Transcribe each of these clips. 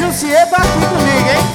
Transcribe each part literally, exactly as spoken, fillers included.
Jussier tá aqui comigo, hein?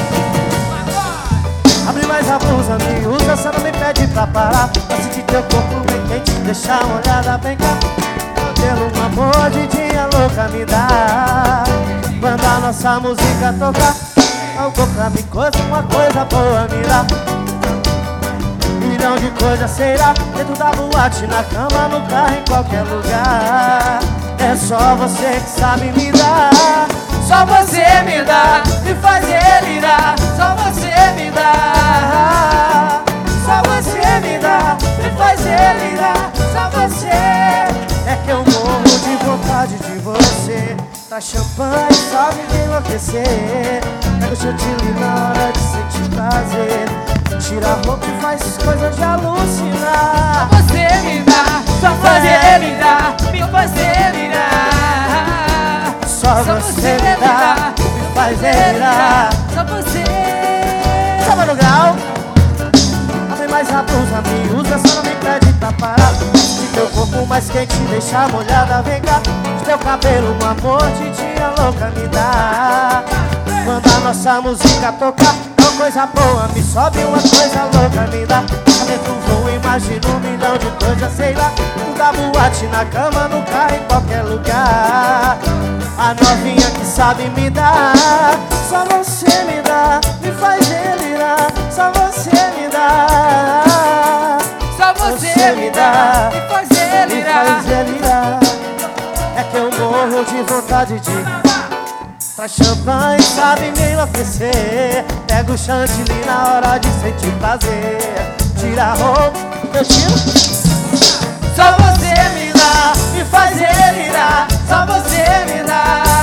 Abre mais a blusa, me usa, só não me pede pra parar. Pra sentir teu corpo bem quente, deixar uma olhada bem cá. Pelo um amor de dia louca me dá. Quando a nossa música tocar, algo pra mim coisa, uma coisa boa me dá. Milhão de coisas será, dentro da boate, na cama, no carro, em qualquer lugar. É só você que sabe me dar. Só você me dá, me faz delirar. Só você me dá. Só você me dá, me faz delirar. Só você. É que eu morro de vontade de você. Tá champanhe, sabe me enlouquecer. Pega o chantilly na hora de sentir prazer. Tira a roupa e faz coisas de alucinar. Só você me dá, só você me dá, me faz delirar. Só você me dá, me faz delirar. Só você. Samba no grau. Abre mais a blusa, me usa, só não me pede pra parar. De teu corpo mais quente, deixa molhada, vem cá. De teu cabelo, um amor de dia louca me dá. Quando a nossa música tocar, uma coisa boa me sobe, uma coisa louca me dá. Dentro do voo, imagino um milhão de coisas, sei lá. Tudo da boate, na cama, no carro, em qualquer lugar. A novinha que sabe me dar. Só você me dá, me faz delirar. Só você me dá. Só você me dá, me faz delirar. Me faz delirar. É que eu morro de vontade de traz champanhe, sabe me enlouquecer. Pega o chantilly na hora de sentir prazer. Tira a roupa, eu tiro. Só você me dá, me faz delirar. Só você me dá.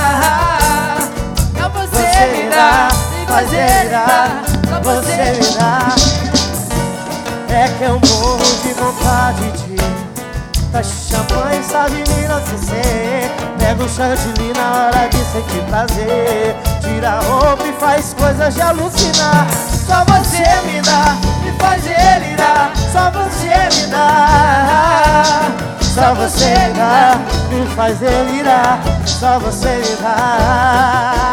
Só você me dá, me faz delirar. Só você me dá. É que eu morro de vontade de traz champanhe, sabe me enlouquecer. Pega o chantilly na hora de sentir prazer. Tira a roupa e faz coisas de alucinar. Só você me dá, me faz delirar. Só você me dá. Só você me dá, me faz delirar. Só você me dá.